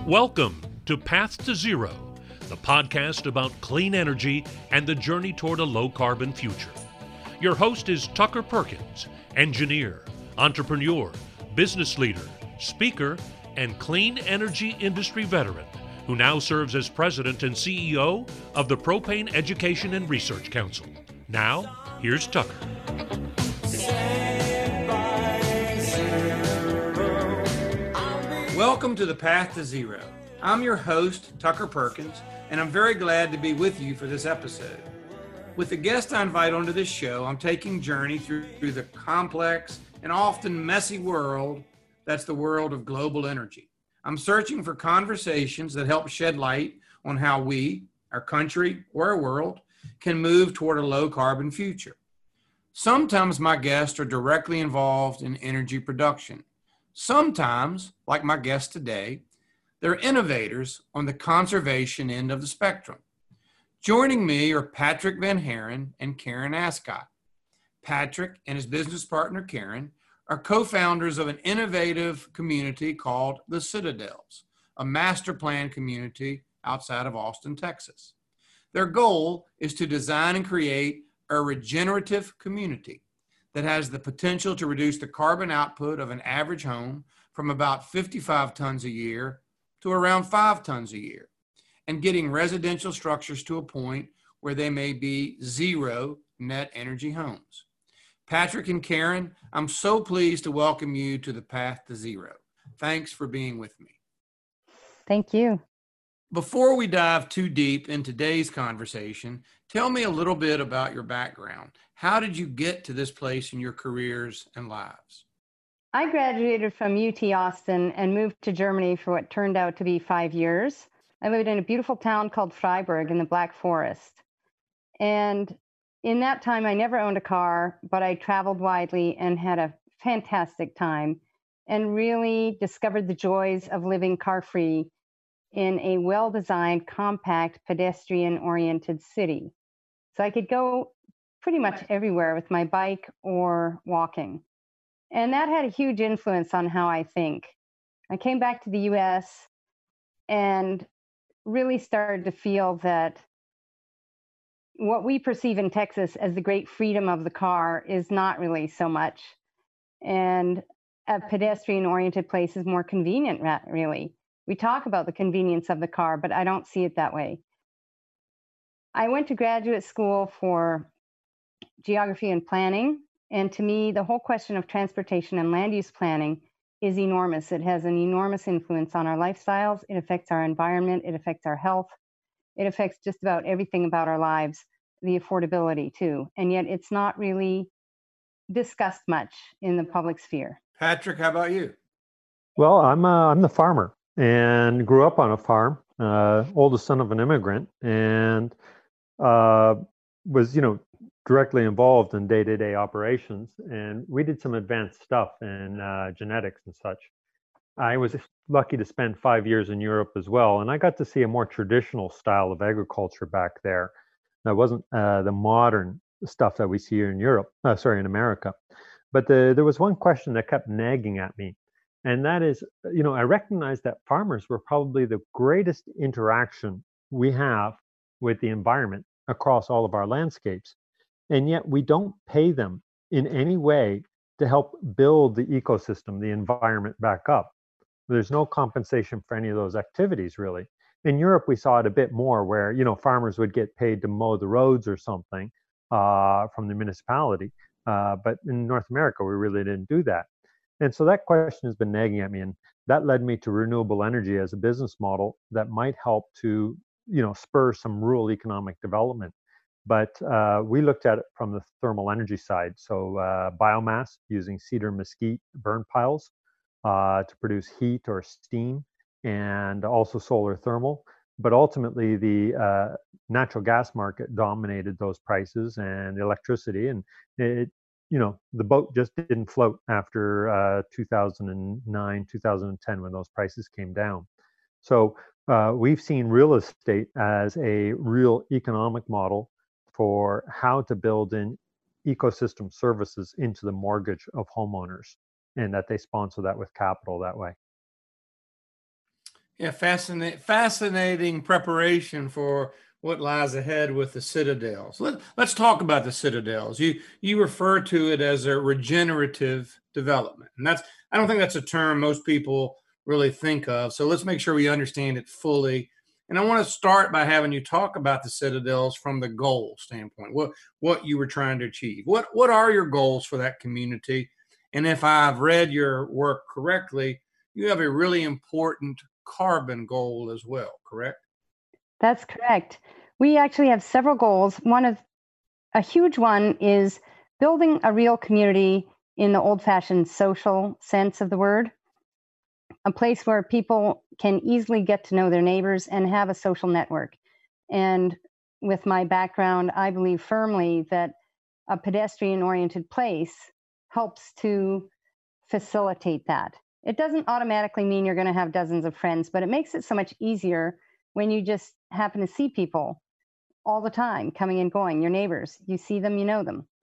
Welcome to Path to Zero, the podcast about clean energy and the journey toward a low-carbon future. Your host is Tucker Perkins, engineer, entrepreneur, business leader, speaker, and clean energy industry veteran, who now serves as president and CEO of the Propane Education and Research Council. Now, here's Tucker. Welcome to the Path to Zero. I'm your host, Tucker Perkins, and I'm very glad to be with you for this episode. With the guest I invite onto this show, I'm taking a journey through the complex and often messy world that's the world of global energy. I'm searching for conversations that help shed light on how we, our country, or our world can move toward a low-carbon future. Sometimes my guests are directly involved in energy production. Sometimes, like my guest today, they're innovators on the conservation end of the spectrum. Joining me are Patrick Van Haren and Karen Ascott. Patrick and his business partner, Karen, are co-founders of an innovative community called the Citadels, a master plan community outside of Austin, Texas. Their goal is to design and create a regenerative community that has the potential to reduce the carbon output of an average home from about 55 tons a year to around 5 tons a year, and getting residential structures to a point where they may be zero net energy homes. Patrick and Karen, I'm so pleased to welcome you to the Path to Zero. Thanks for being with me. Thank you. Before we dive too deep in today's conversation, tell me a little bit about your background. How did you get to this place in your careers and lives? I graduated from UT Austin and moved to Germany for what turned out to be 5 years. I lived in a beautiful town called Freiburg in the Black Forest. And in that time, I never owned a car, but I traveled widely and had a fantastic time and really discovered the joys of living car-free in a well-designed, compact, pedestrian-oriented city. So I could go pretty much everywhere with my bike or walking. And that had a huge influence on how I think. I came back to the US and really started to feel that what we perceive in Texas as the great freedom of the car is not really so much. And a pedestrian-oriented place is more convenient, really. We talk about the convenience of the car, but I don't see it that way. I went to graduate school for geography and planning. And to me, the whole question of transportation and land use planning is enormous. It has an enormous influence on our lifestyles. It affects our environment. It affects our health. It affects just about everything about our lives, the affordability too. And yet it's not really discussed much in the public sphere. Patrick, how about you? Well, I'm the farmer and grew up on a farm, oldest son of an immigrant, and was, directly involved in day-to-day operations. And we did some advanced stuff in genetics and such. I was lucky to spend 5 years in Europe as well, and I got to see a more traditional style of agriculture back there. That wasn't the modern stuff that we see here in in America. But there was one question that kept nagging at me, and that is, I recognized that farmers were probably the greatest interaction we have with the environment across all of our landscapes, and yet we don't pay them in any way to help build the ecosystem, the environment back up. There's no compensation for any of those activities, really. In Europe, we saw it a bit more where, farmers would get paid to mow the roads or something from the municipality. But in North America, we really didn't do that. And so that question has been nagging at me. And that led me to renewable energy as a business model that might help to, spur some rural economic development. But we looked at it from the thermal energy side. So biomass using cedar and mesquite burn piles to produce heat or steam, and also solar thermal. But ultimately, the natural gas market dominated those prices and the electricity, and the boat just didn't float after 2009, 2010 when those prices came down. So we've seen real estate as a real economic model for how to build in ecosystem services into the mortgage of homeowners, and that they sponsor that with capital that way. Yeah, fascinating preparation for what lies ahead with the citadels. Let's talk about the citadels. You refer to it as a regenerative development, and I don't think that's a term most people really think of. So let's make sure we understand it fully. And I want to start by having you talk about the citadels from the goal standpoint. What you were trying to achieve. What are your goals for that community? And if I've read your work correctly, you have a really important carbon goal as well, correct? That's correct. We actually have several goals. A huge one is building a real community in the old-fashioned social sense of the word, a place where people can easily get to know their neighbors and have a social network. And with my background, I believe firmly that a pedestrian-oriented place helps to facilitate that. It doesn't automatically mean you're going to have dozens of friends, but it makes it so much easier when you just happen to see people all the time coming and going, your neighbors. You see them, you know them.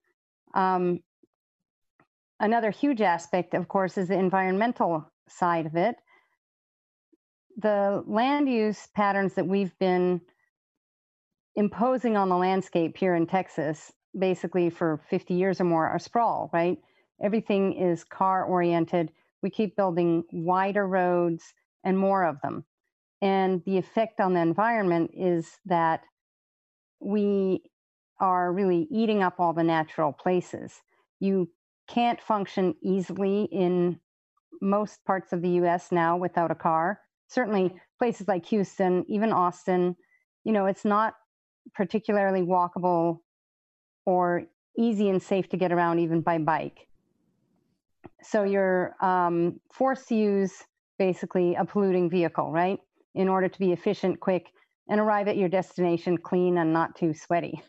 Another huge aspect, of course, is the environmental side of it. The land use patterns that we've been imposing on the landscape here in Texas, basically for 50 years or more, are sprawl, right? Everything is car oriented. We keep building wider roads and more of them. And the effect on the environment is that we are really eating up all the natural places. You can't function easily in most parts of the US now without a car. Certainly places like Houston, even Austin, it's not particularly walkable or easy and safe to get around even by bike. So you're forced to use basically a polluting vehicle, right? In order to be efficient, quick, and arrive at your destination clean and not too sweaty.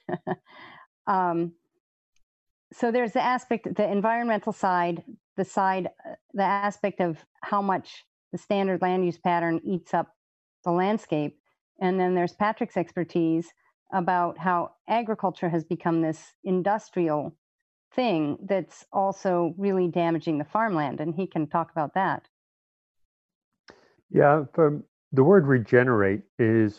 So there's the environmental side, the aspect of how much the standard land use pattern eats up the landscape. And then there's Patrick's expertise about how agriculture has become this industrial thing that's also really damaging the farmland. And he can talk about that. Yeah, the word regenerate is,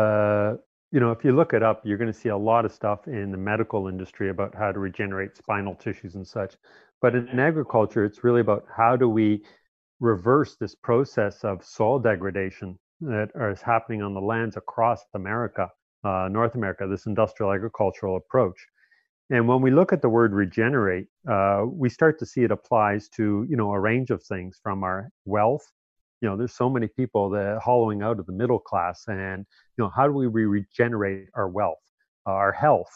if you look it up, you're going to see a lot of stuff in the medical industry about how to regenerate spinal tissues and such. But in agriculture, it's really about how do we reverse this process of soil degradation that is happening on the lands across America, North America, this industrial agricultural approach. And when we look at the word regenerate, we start to see it applies to, a range of things from our wealth. There's so many people that hollowing out of the middle class, and how do we regenerate our wealth, our health?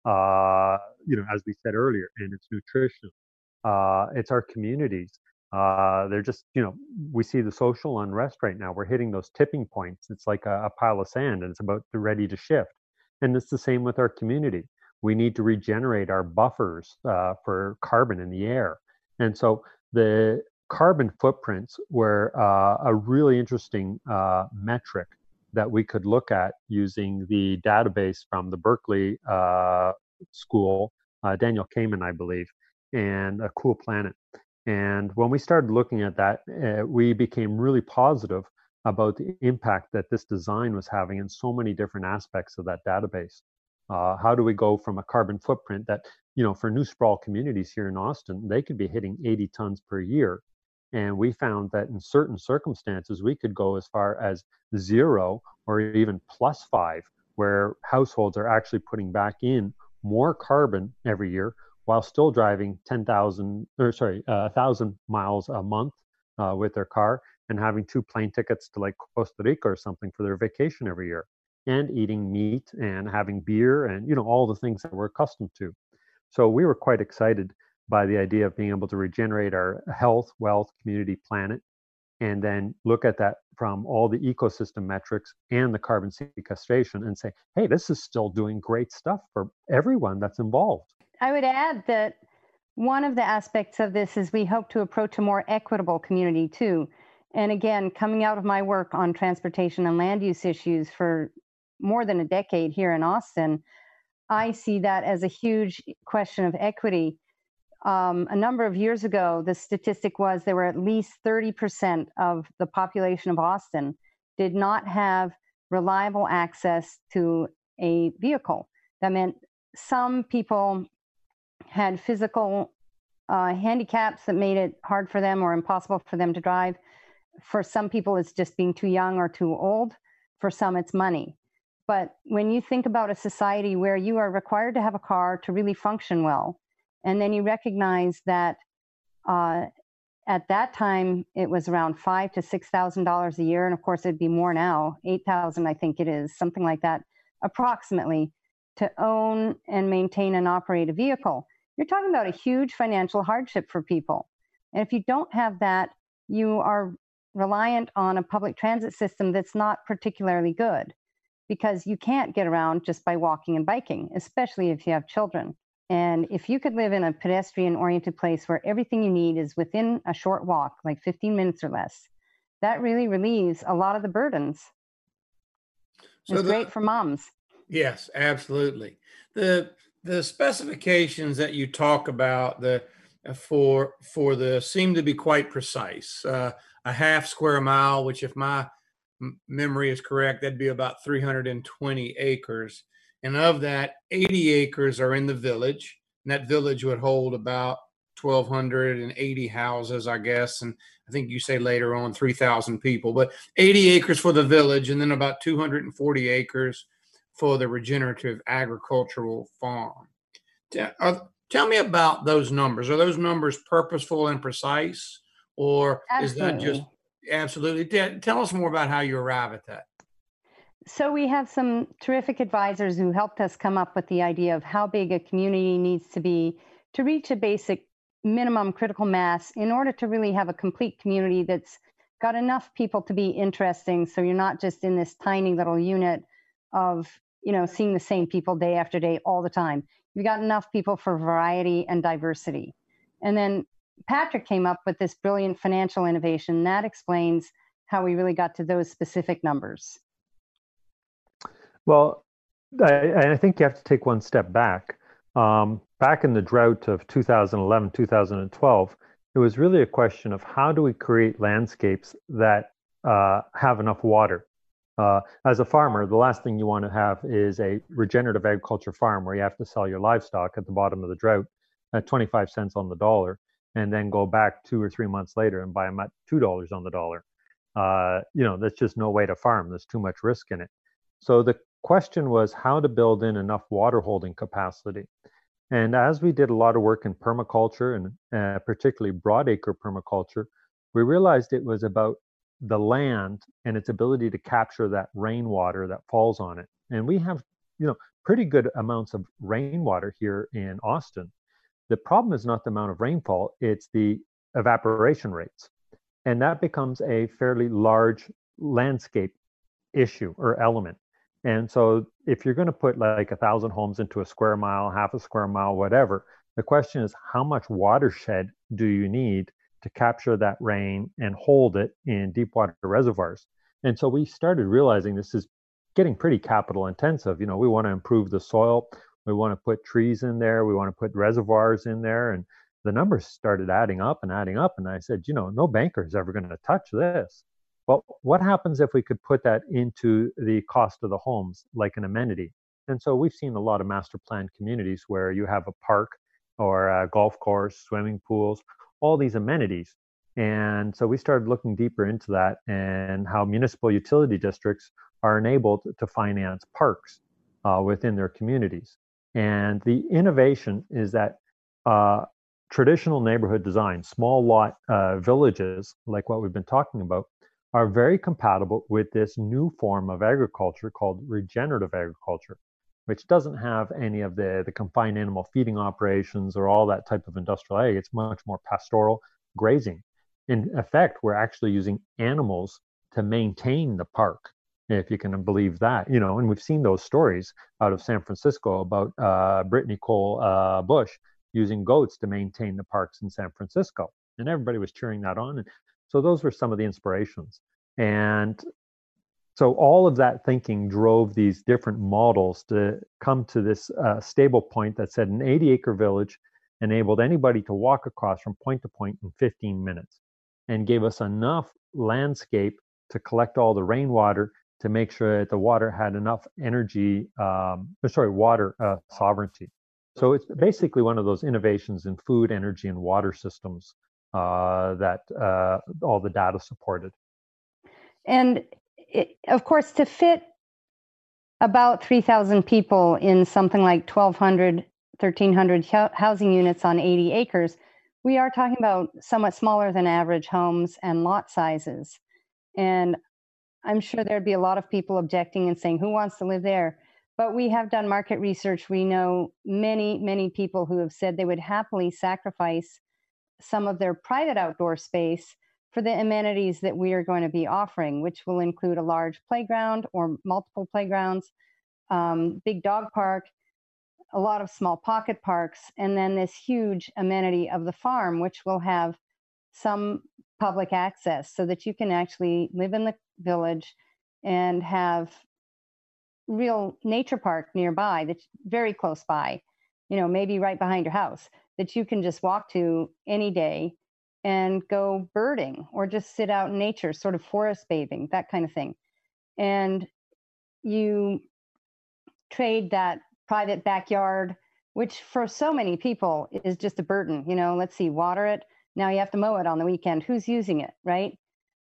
As we said earlier, and it's nutrition, it's our communities. They're just, we see the social unrest right now. We're hitting those tipping points. It's like a pile of sand, and it's about ready to shift. And it's the same with our community. We need to regenerate our buffers for carbon in the air, and so the carbon footprints were a really interesting metric that we could look at using the database from the Berkeley school, Daniel Kahneman, I believe, and A Cool Planet. And when we started looking at that, we became really positive about the impact that this design was having in so many different aspects of that database. How do we go from a carbon footprint that, for new sprawl communities here in Austin, they could be hitting 80 tons per year. And we found that in certain circumstances, we could go as far as 0 or even +5, where households are actually putting back in more carbon every year while still driving 1,000 miles a month with their car and having 2 plane tickets to like Costa Rica or something for their vacation every year, and eating meat and having beer and, all the things that we're accustomed to. So we were quite excited by the idea of being able to regenerate our health, wealth, community, planet, and then look at that from all the ecosystem metrics and the carbon sequestration and say, hey, this is still doing great stuff for everyone that's involved. I would add that one of the aspects of this is we hope to approach a more equitable community too. And again, coming out of my work on transportation and land use issues for more than a decade here in Austin, I see that as a huge question of equity. A number of years ago, the statistic was there were at least 30% of the population of Austin did not have reliable access to a vehicle. That meant some people had physical handicaps that made it hard for them or impossible for them to drive. For some people, it's just being too young or too old. For some, it's money. But when you think about a society where you are required to have a car to really function well, and then you recognize that at that time it was around $5,000 to $6,000 a year, and of course it'd be more now, 8,000, I think it is, something like that, approximately, to own and maintain and operate a vehicle. You're talking about a huge financial hardship for people. And if you don't have that, you are reliant on a public transit system that's not particularly good, because you can't get around just by walking and biking, especially if you have children. And if you could live in a pedestrian-oriented place where everything you need is within a short walk, like 15 minutes or less, that really relieves a lot of the burdens. So it's great for moms. Yes, absolutely. The specifications that you talk about for the seem to be quite precise. A half square mile, which if my memory is correct, that'd be about 320 acres. And of that, 80 acres are in the village. And that village would hold about 1,280 houses, I guess. And I think you say later on 3,000 people, but 80 acres for the village, and then about 240 acres for the regenerative agricultural farm. Tell me about those numbers. Are those numbers purposeful and precise, or is that just absolutely? Tell us more about how you arrive at that. So we have some terrific advisors who helped us come up with the idea of how big a community needs to be to reach a basic minimum critical mass in order to really have a complete community that's got enough people to be interesting. So you're not just in this tiny little unit of, seeing the same people day after day all the time. You've got enough people for variety and diversity. And then Patrick came up with this brilliant financial innovation that explains how we really got to those specific numbers. Well, I think you have to take one step back. Back in the drought of 2011, 2012, it was really a question of how do we create landscapes that have enough water. As a farmer, the last thing you want to have is a regenerative agriculture farm where you have to sell your livestock at the bottom of the drought at 25 cents on the dollar, and then go back 2 or 3 months later and buy them at $2 on the dollar. That's just no way to farm. There's too much risk in it. So the question was how to build in enough water holding capacity. And as we did a lot of work in permaculture and particularly broadacre permaculture, we realized it was about the land and its ability to capture that rainwater that falls on it. And we have, pretty good amounts of rainwater here in Austin. The problem is not the amount of rainfall, it's the evaporation rates. And that becomes a fairly large landscape issue or element. And so if you're going to put like 1,000 homes into a square mile, half a square mile, whatever, the question is how much watershed do you need to capture that rain and hold it in deep water reservoirs? And so we started realizing this is getting pretty capital intensive. We want to improve the soil. We want to put trees in there. We want to put reservoirs in there. And the numbers started adding up. And I said, no banker is ever going to touch this. Well, what happens if we could put that into the cost of the homes like an amenity? And so we've seen a lot of master planned communities where you have a park or a golf course, swimming pools, all these amenities. And so we started looking deeper into that and how municipal utility districts are enabled to finance parks within their communities. And the innovation is that traditional neighborhood design, small lot villages, like what we've been talking about, are very compatible with this new form of agriculture called regenerative agriculture, which doesn't have any of the confined animal feeding operations or all that type of industrial ag. It's much more pastoral grazing. In effect, we're actually using animals to maintain the park, if you can believe that, and we've seen those stories out of San Francisco about Brittany Cole Bush using goats to maintain the parks in San Francisco. And everybody was cheering that on. And so those were some of the inspirations. And so all of that thinking drove these different models to come to this stable point that said an 80-acre village enabled anybody to walk across from point to point in 15 minutes and gave us enough landscape to collect all the rainwater to make sure that the water had enough energy, water sovereignty. So it's basically one of those innovations in food, energy, and water systems that all the data supported. And of course, to fit about 3,000 people in something like 1,200, 1,300 housing units on 80 acres, we are talking about somewhat smaller than average homes and lot sizes. And I'm sure there'd be a lot of people objecting and saying, who wants to live there? But we have done market research. We know many, many people who have said they would happily sacrifice some of their private outdoor space for the amenities that we are going to be offering, which will include a large playground or multiple playgrounds, big dog park, a lot of small pocket parks, and then this huge amenity of the farm, which will have some public access so that you can actually live in the village and have real nature park nearby that's very close by, maybe right behind your house, that you can just walk to any day and go birding or just sit out in nature, sort of forest bathing, that kind of thing. And you trade that private backyard, which for so many people is just a burden. Let's see, water it. Now you have to mow it on the weekend. Who's using it, right?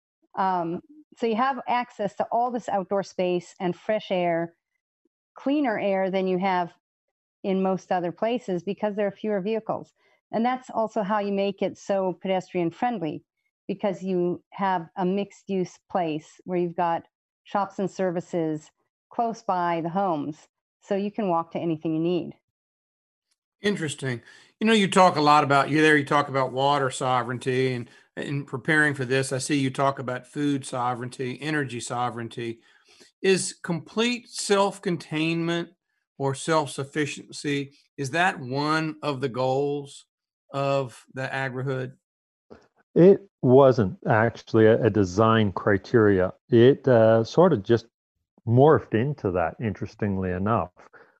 So you have access to all this outdoor space and fresh air, cleaner air than you have in most other places because there are fewer vehicles. And that's also how you make it so pedestrian friendly, because you have a mixed use place where you've got shops and services close by the homes, so you can walk to anything you need. Interesting. You talk a lot about, you talk about water sovereignty, and in preparing for this, I see you talk about food sovereignty, energy sovereignty. Is complete self-containment or self-sufficiency, is that one of the goals of the agrihood? It wasn't actually a design criteria. It sort of just morphed into that, interestingly enough.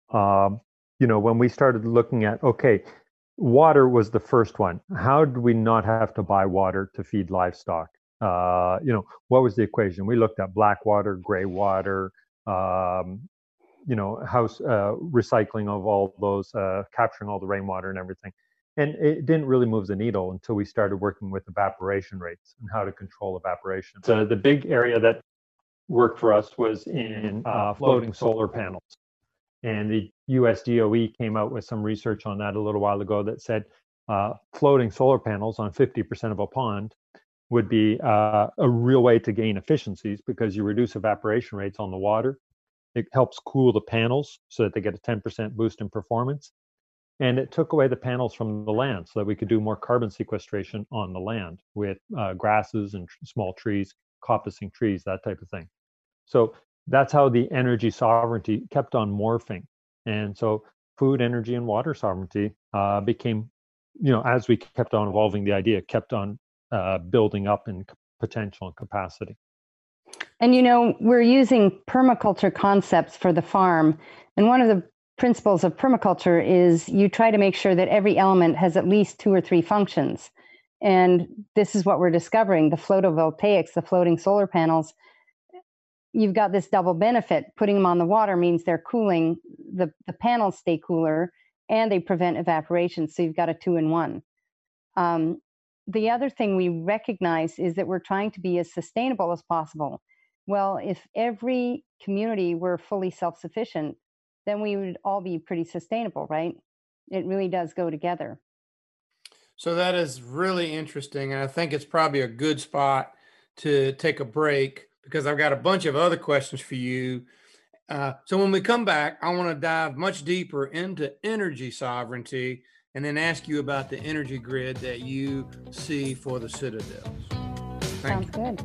When we started looking at, okay, water was the first one. How did we not have to buy water to feed livestock? What was the equation? We looked at black water, gray water, house recycling of all those, capturing all the rainwater and everything. And it didn't really move the needle until we started working with evaporation rates and how to control evaporation. So the big area that worked for us was in floating solar panels. And the US DOE came out with some research on that a little while ago that said floating solar panels on 50% of a pond would be a real way to gain efficiencies, because you reduce evaporation rates on the water. It helps cool the panels so that they get a 10% boost in performance. And it took away the panels from the land so that we could do more carbon sequestration on the land with grasses and small trees, coppicing trees, that type of thing. So that's how the energy sovereignty kept on morphing. And so food, energy, and water sovereignty became, as we kept on evolving, the idea kept on building up in potential and capacity. And, we're using permaculture concepts for the farm. And one of the principles of permaculture is you try to make sure that every element has at least 2 or 3 functions. And this is what we're discovering. The photovoltaics, the floating solar panels, you've got this double benefit. Putting them on the water means they're cooling, the panels stay cooler, and they prevent evaporation. So you've got a 2-in-1. The other thing we recognize is that we're trying to be as sustainable as possible. Well, if every community were fully self-sufficient, then we would all be pretty sustainable, right? It really does go together. So that is really interesting. And I think it's probably a good spot to take a break, because I've got a bunch of other questions for you. So when we come back, I want to dive much deeper into energy sovereignty and then ask you about the energy grid that you see for the Citadels. Sounds good.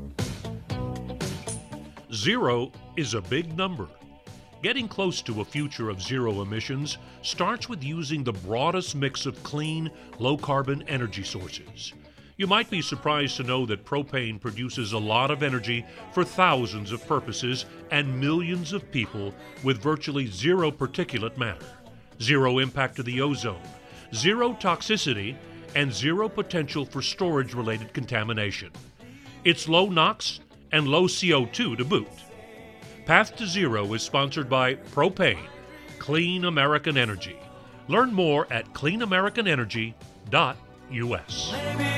0 is a big number. Getting close to a future of zero emissions starts with using the broadest mix of clean, low-carbon energy sources. You might be surprised to know that propane produces a lot of energy for thousands of purposes and millions of people with virtually zero particulate matter, zero impact to the ozone, zero toxicity, and zero potential for storage-related contamination. It's low NOx and low CO2 to boot. Path to Zero is sponsored by Propane, Clean American Energy. Learn more at cleanamericanenergy.us.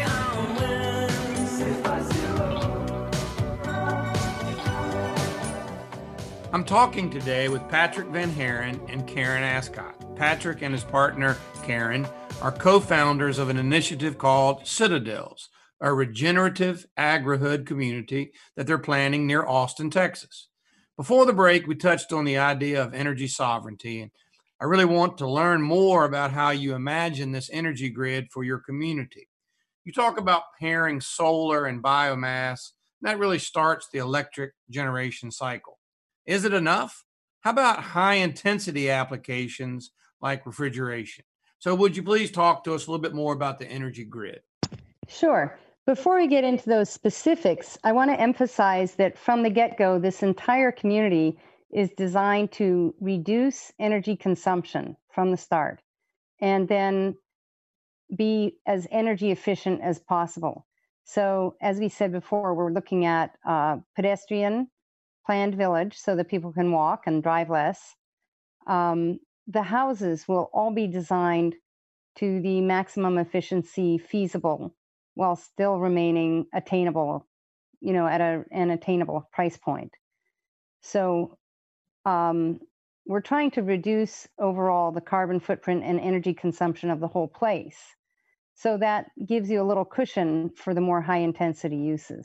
I'm talking today with Patrick Van Haren and Karen Ascott. Patrick and his partner, Karen, are co-founders of an initiative called Citadels, a regenerative agri-hood community that they're planning near Austin, Texas. Before the break, we touched on the idea of energy sovereignty, and I really want to learn more about how you imagine this energy grid for your community. You talk about pairing solar and biomass, and that really starts the electric generation cycle. Is it enough? How about high-intensity applications like refrigeration? So would you please talk to us a little bit more about the energy grid? Sure. Before we get into those specifics, I want to emphasize that from the get-go, this entire community is designed to reduce energy consumption from the start and then be as energy efficient as possible. So as we said before, we're looking at pedestrian planned village so that people can walk and drive less. The houses will all be designed to the maximum efficiency feasible while still remaining attainable, at an attainable price point. So we're trying to reduce overall the carbon footprint and energy consumption of the whole place. So that gives you a little cushion for the more high intensity uses.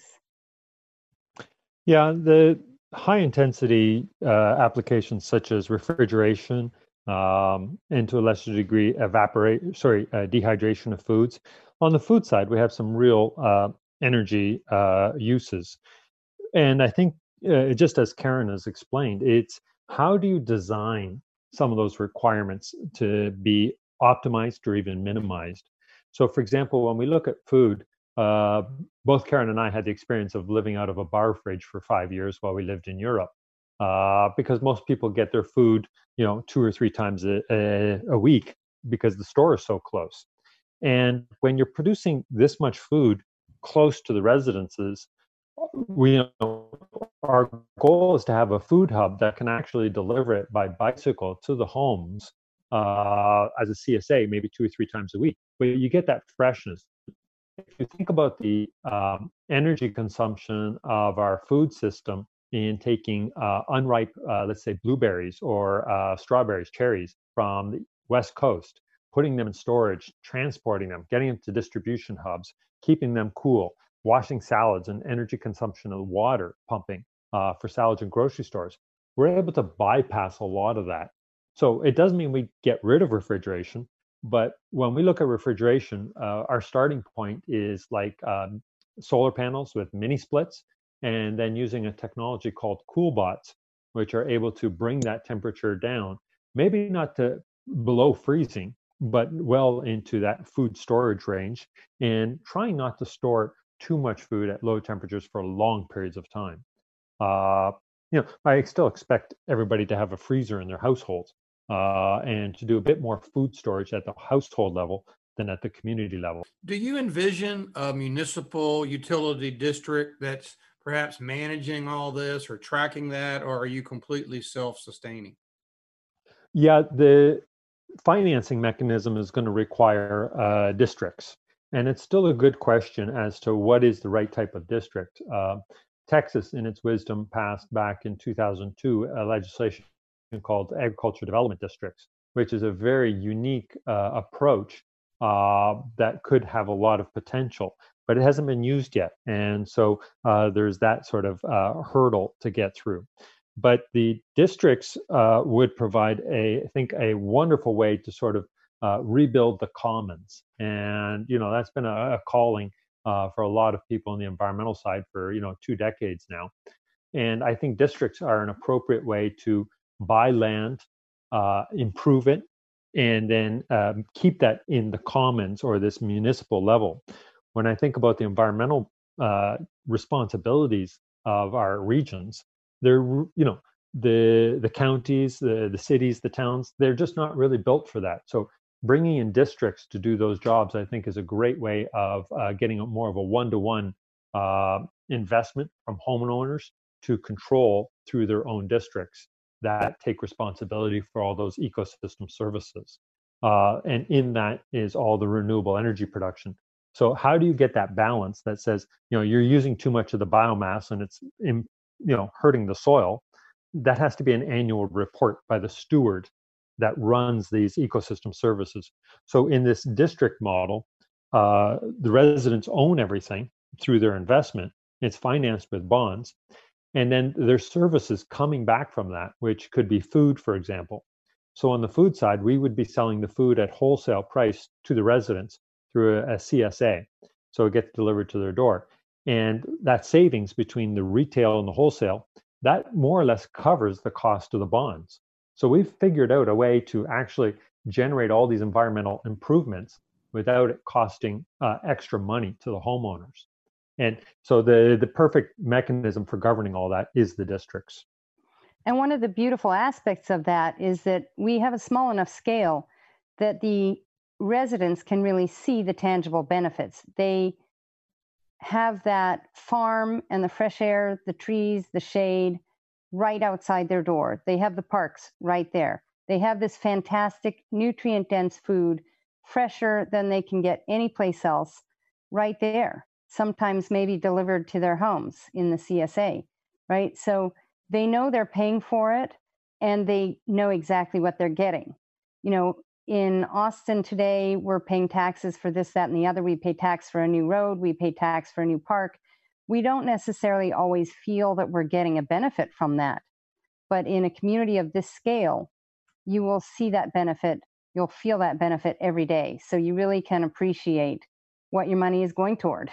Yeah, the high intensity applications such as refrigeration and to a lesser degree dehydration of foods. On the food side, we have some real energy uses. And I think just as Karen has explained, it's how do you design some of those requirements to be optimized or even minimized? So for example, when we look at food, both Karen and I had the experience of living out of a bar fridge for 5 years while we lived in Europe, because most people get their food, 2 or 3 times a week because the store is so close. And when you're producing this much food close to the residences, our goal is to have a food hub that can actually deliver it by bicycle to the homes as a CSA, maybe 2 or 3 times a week. But you get that freshness. If you think about the energy consumption of our food system in taking unripe, let's say blueberries or strawberries, cherries from the West Coast, putting them in storage, transporting them, getting them to distribution hubs, keeping them cool, washing salads and energy consumption of water pumping for salads in grocery stores, we're able to bypass a lot of that. So it doesn't mean we get rid of refrigeration, but when we look at refrigeration, our starting point is like solar panels with mini splits, and then using a technology called CoolBots, which are able to bring that temperature down, maybe not to below freezing, but well into that food storage range, and trying not to store too much food at low temperatures for long periods of time. I still expect everybody to have a freezer in their households and to do a bit more food storage at the household level than at the community level. Do you envision a municipal utility district that's perhaps managing all this or tracking that, or are you completely self-sustaining? Yeah, the financing mechanism is going to require districts. And it's still a good question as to what is the right type of district. Texas, in its wisdom, passed back in 2002 a legislation called Agriculture Development Districts, which is a very unique approach that could have a lot of potential, but it hasn't been used yet. And so there's that sort of hurdle to get through. But the districts would provide, I think, a wonderful way to sort of rebuild the commons. And, that's been a calling for a lot of people on the environmental side for, 2 decades now. And I think districts are an appropriate way to buy land, improve it, and then keep that in the commons or this municipal level. When I think about the environmental responsibilities of our regions, they're, the counties, the cities, the towns, they're just not really built for that. So bringing in districts to do those jobs, I think, is a great way of getting more of a one-to-one investment from homeowners to control through their own districts that take responsibility for all those ecosystem services. And in that is all the renewable energy production. So how do you get that balance that says, you're using too much of the biomass and it's, hurting the soil? That has to be an annual report by the steward that runs these ecosystem services. So in this district model, the residents own everything through their investment. It's financed with bonds. And then there's services coming back from that, which could be food, for example. So on the food side, we would be selling the food at wholesale price to the residents through a CSA. So it gets delivered to their door. And that savings between the retail and the wholesale, that more or less covers the cost of the bonds. So we've figured out a way to actually generate all these environmental improvements without it costing extra money to the homeowners. And so the perfect mechanism for governing all that is the districts. And one of the beautiful aspects of that is that we have a small enough scale that the residents can really see the tangible benefits. They have that farm and the fresh air, the trees, the shade right outside their door. They have the parks right there. They have this fantastic nutrient-dense food, fresher than they can get anyplace else, right there. Sometimes maybe delivered to their homes in the CSA, right? So they know they're paying for it and they know exactly what they're getting. In Austin today, we're paying taxes for this, that, and the other. We pay tax for a new road. We pay tax for a new park. We don't necessarily always feel that we're getting a benefit from that. But in a community of this scale, you will see that benefit. You'll feel that benefit every day. So you really can appreciate what your money is going toward.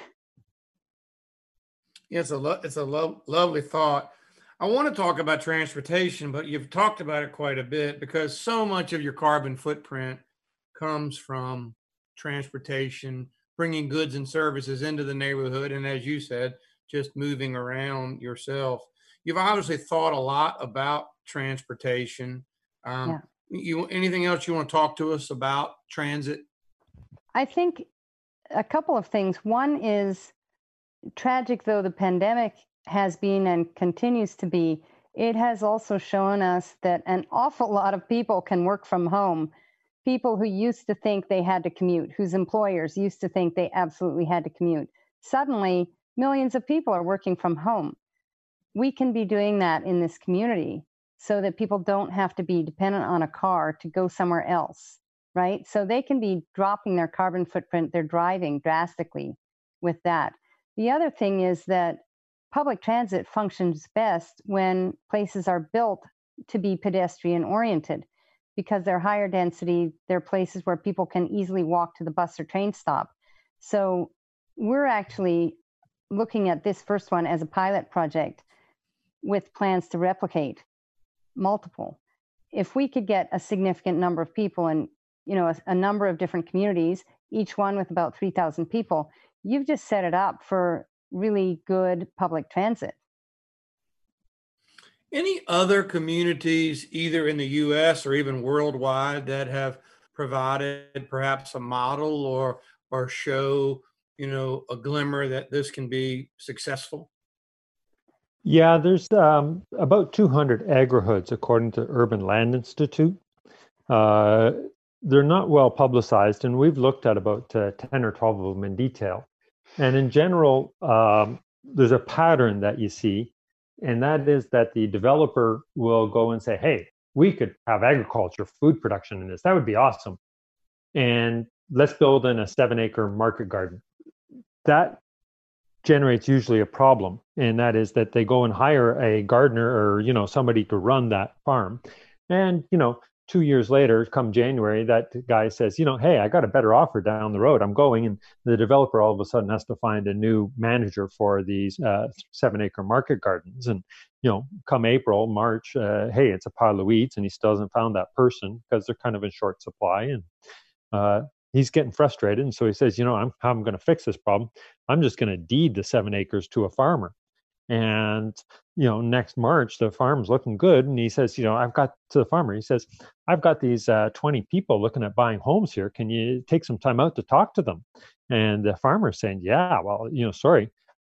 Yeah, it's a lovely thought. I want to talk about transportation, but you've talked about it quite a bit because so much of your carbon footprint comes from transportation, bringing goods and services into the neighborhood, and as you said, just moving around yourself. You've obviously thought a lot about transportation. Anything else you want to talk to us about transit? I think a couple of things. One is, tragic though the pandemic has been and continues to be, it has also shown us that an awful lot of people can work from home. People who used to think they had to commute, whose employers used to think they absolutely had to commute. Suddenly, millions of people are working from home. We can be doing that in this community so that people don't have to be dependent on a car to go somewhere else, right? So they can be dropping their carbon footprint, their driving drastically with that. The other thing is that public transit functions best when places are built to be pedestrian oriented because they're higher density, they're places where people can easily walk to the bus or train stop. So we're actually looking at this first one as a pilot project with plans to replicate multiple. If we could get a significant number of people in, a number of different communities, each one with about 3,000 people, you've just set it up for really good public transit. Any other communities, either in the U.S. or even worldwide, that have provided perhaps a model or show, a glimmer that this can be successful? Yeah, there's about 200 agri-hoods according to Urban Land Institute. They're not well publicized, and we've looked at about 10 or 12 of them in detail. And in general, there's a pattern that you see, and that is that the developer will go and say, hey, we could have agriculture, food production in this. That would be awesome. And let's build in a 7-acre market garden. That generates usually a problem, and that is that they go and hire a gardener or, somebody to run that farm. And, 2 years later, come January, that guy says, hey, I got a better offer down the road. I'm going. And the developer all of a sudden has to find a new manager for these 7-acre market gardens. And, come April, March, hey, it's a pile of weeds, and he still hasn't found that person because they're kind of in short supply. And he's getting frustrated. And so he says, I'm going to fix this problem. I'm just going to deed the 7 acres to a farmer. And, next March, the farm's looking good. And he says, I've got to the farmer. He says, I've got these 20 people looking at buying homes here. Can you take some time out to talk to them? And the farmer's saying, yeah, well, sorry,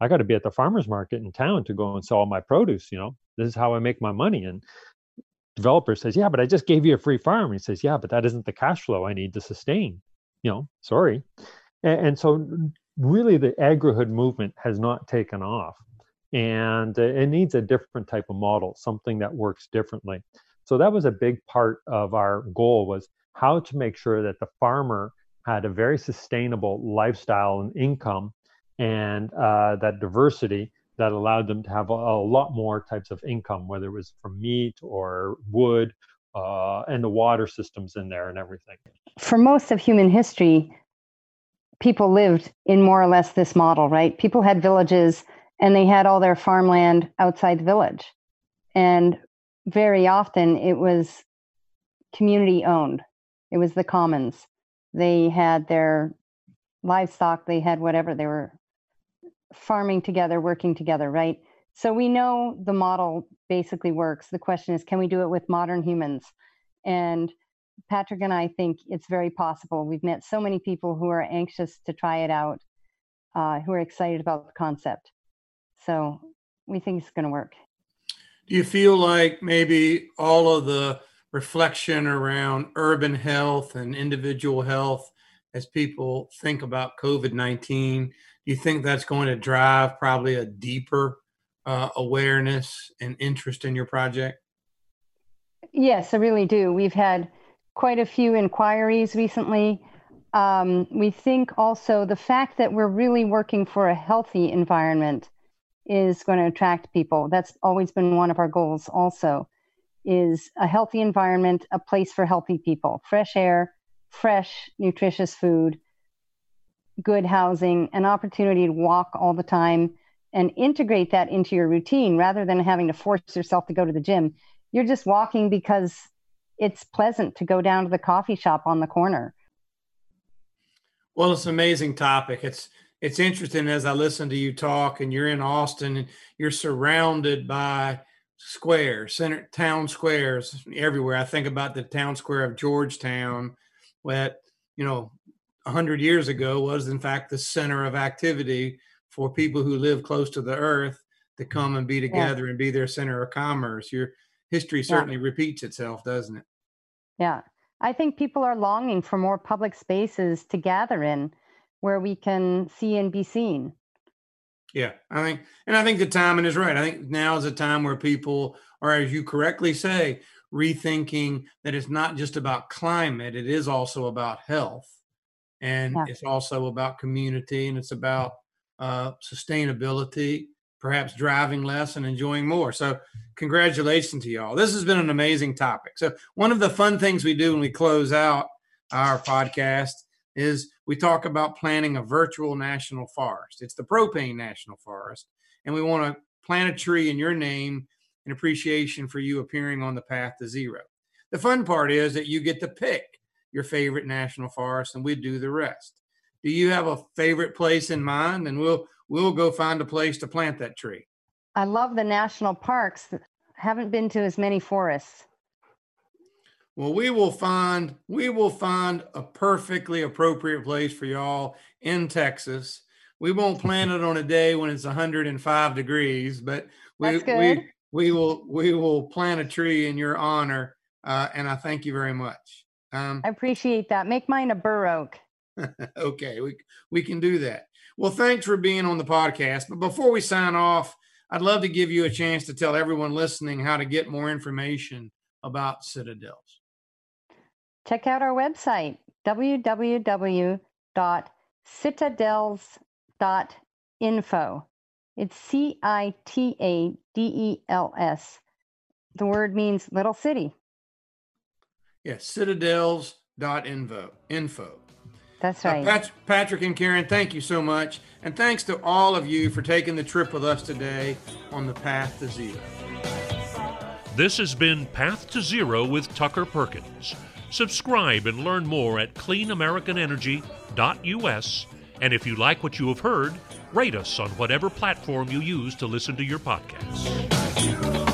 I got to be at the farmer's market in town to go and sell my produce. This is how I make my money. And developer says, yeah, but I just gave you a free farm. He says, yeah, but that isn't the cash flow I need to sustain. Sorry. And so really the agrihood movement has not taken off, and it needs a different type of model, something that works differently. So that was a big part of our goal, was how to make sure that the farmer had a very sustainable lifestyle and income, and that diversity that allowed them to have a lot more types of income, whether it was from meat or wood, and the water systems in there and everything. For most of human history, people lived in more or less this model, right? People had villages and they had all their farmland outside the village. And very often it was community owned. It was the commons. They had their livestock, they had whatever, they were farming together, working together, right? So we know the model basically works. The question is, can we do it with modern humans? And Patrick and I think it's very possible. We've met so many people who are anxious to try it out, who are excited about the concept. So we think it's going to work. Do you feel like maybe all of the reflection around urban health and individual health as people think about COVID-19, do you think that's going to drive probably a deeper awareness and interest in your project? Yes, I really do. We've had quite a few inquiries recently. We think also the fact that we're really working for a healthy environment is going to attract people. That's always been one of our goals also, is a healthy environment, a place for healthy people, fresh air, fresh, nutritious food, good housing, an opportunity to walk all the time and integrate that into your routine rather than having to force yourself to go to the gym. You're just walking because it's pleasant to go down to the coffee shop on the corner. Well, it's an amazing topic. It's interesting as I listen to you talk, and you're in Austin and you're surrounded by squares, town squares everywhere. I think about the town square of Georgetown, that, 100 years ago was in fact the center of activity for people who live close to the earth to come and be together and be their center of commerce. Your history certainly repeats itself, doesn't it? Yeah. I think people are longing for more public spaces to gather in where we can see and be seen. Yeah, I think the timing is right. I think now is a time where people are, as you correctly say, rethinking that it's not just about climate, it is also about health. And it's also about community, and it's about sustainability, perhaps driving less and enjoying more. So congratulations to y'all. This has been an amazing topic. So one of the fun things we do when we close out our podcast is we talk about planting a virtual national forest. It's the Propane National Forest, and we want to plant a tree in your name in appreciation for you appearing on the path to zero. The fun part is that you get to pick your favorite national forest, and we do the rest. Do you have a favorite place in mind? And we'll go find a place to plant that tree. I love the national parks. Haven't been to as many forests. Well, we will find a perfectly appropriate place for y'all in Texas. We won't plant it on a day when it's 105 degrees, but we will plant a tree in your honor, and I thank you very much. I appreciate that. Make mine a bur oak. Okay, we can do that. Well, thanks for being on the podcast. But before we sign off, I'd love to give you a chance to tell everyone listening how to get more information about Citadels. Check out our website, www.citadels.info. It's CITADELS. The word means little city. Yes, citadels.info. That's right. Patrick and Karen, thank you so much. And thanks to all of you for taking the trip with us today on the Path to Zero. This has been Path to Zero with Tucker Perkins. Subscribe and learn more at cleanamericananergy.us. And if you like what you have heard, rate us on whatever platform you use to listen to your podcasts.